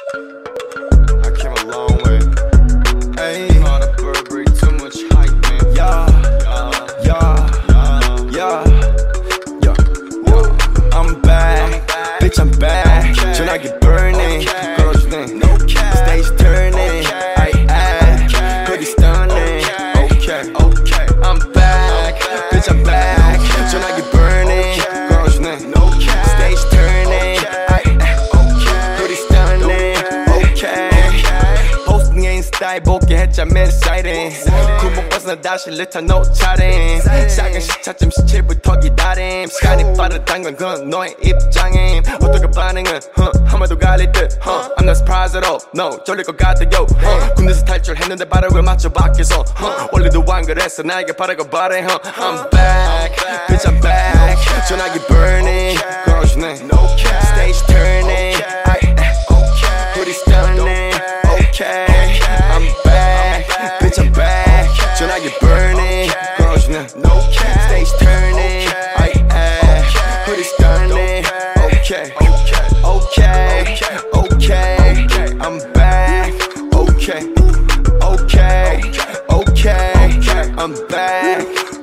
I came a long way. Hey, caught a Burberry, too much hype, man. Yeah. I'm back, bitch, I'm back. 전화기 burning, 걸어주네. Stage turning, ay, pretty stunning. Okay, I'm back, bitch, I'm back. 전화기 burning, 걸어주네. Stage turning, ay, pretty stunning. Okay, posting 인스타에 복귀했자면 exciting. 구멍 벗어나 다시 리턴 no chatting. 작은 시차점 17부터 기다림. 시간이 빠르단 건 그건 너의 입장임. 어떻게 반응은 한마도 갈릴 듯 I'm not surprised at all. No, 졸릴 것 같아요. 군대에서 탈출했는데 발악을 맞춰 밖에서 원래도 안 그랬어. 나에게 바라고 바래. I'm back, bitch, I'm back. 전화기 burning, 걸어주네. Stage turning, pretty stunning. Okay, I'm back, bitch, I'm back. 전화기 burning, 걸어주네. Stage turning, pretty stunning. Okay, I'm back. Okay, I'm back.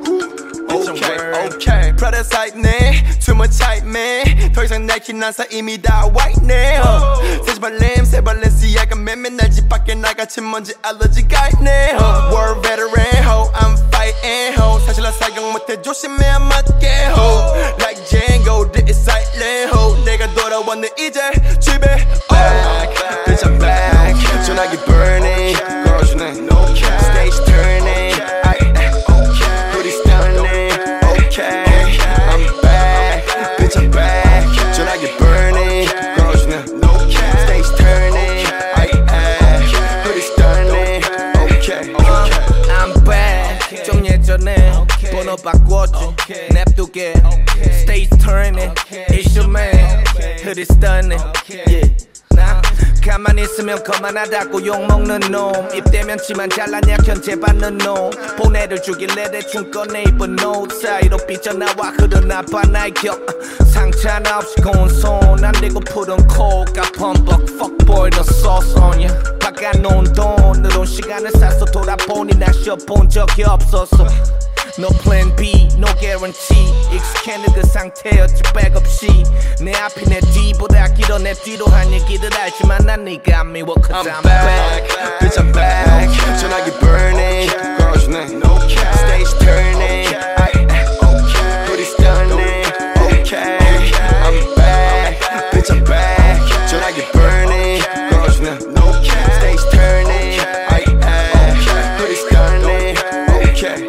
Okay, Prada's hype 네, too much hype man. 더 이상 Nike 난사 이미 다 white 네. 새 발냄, 새 발렌시아가 맨날 날 집 밖에 나가지 먼지 알러지가 있네. World veteran, ho, I'm fighting, ho. 사실 나 사격 못해 조심해 안 맞게, ho. Like Django, this is silent, ho. 내가 돌아왔네 이제 집에. Bitch, I'm back. 전화기 burning, 걸어주네. Stage turning, pretty stunning. Okay, I'm back, bitch, I'm back. 전화기 burning, 걸어주네. Stage turning, pretty stunning. Okay, I'm back. 좀 예전에 번호 바꿨지. 냅두게. Stage turning, it's your man. Pretty stunning. Yeah. 나 가만히 있으면 거만하다고 욕먹는 놈. 입대면 치만 잘난 약현 재받는 놈. 보내를 주길래 대충 꺼내 입은 옷 사이로 삐져나와 흐르나봐 나의 격. 상처 하나 없이 고운 손 안 대고 푸른 코가 펌벅 fuckboy 너 sauce on ya. 바꿔놓은 돈으로 시간을 샀어. 돌아보니 나 쉬어본 적이 없었어. No plan B, no guarantee. 익숙해는 그 상태였지 백 없이. 내 앞이 내 뒤보다 길어. 내 뒤로 한 얘기들 알지만 난 네가 미워 cause I'm back. Bitch, I'm back. 전화기 burning, 걸어주네. Stage turning, pretty stunning. Okay, I'm back. Bitch, I'm back. 전화기 burning, 걸어주네. Stage turning, pretty stunning. Okay,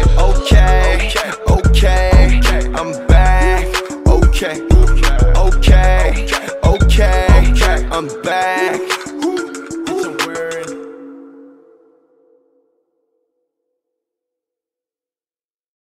I'm back. Okay, I'm back.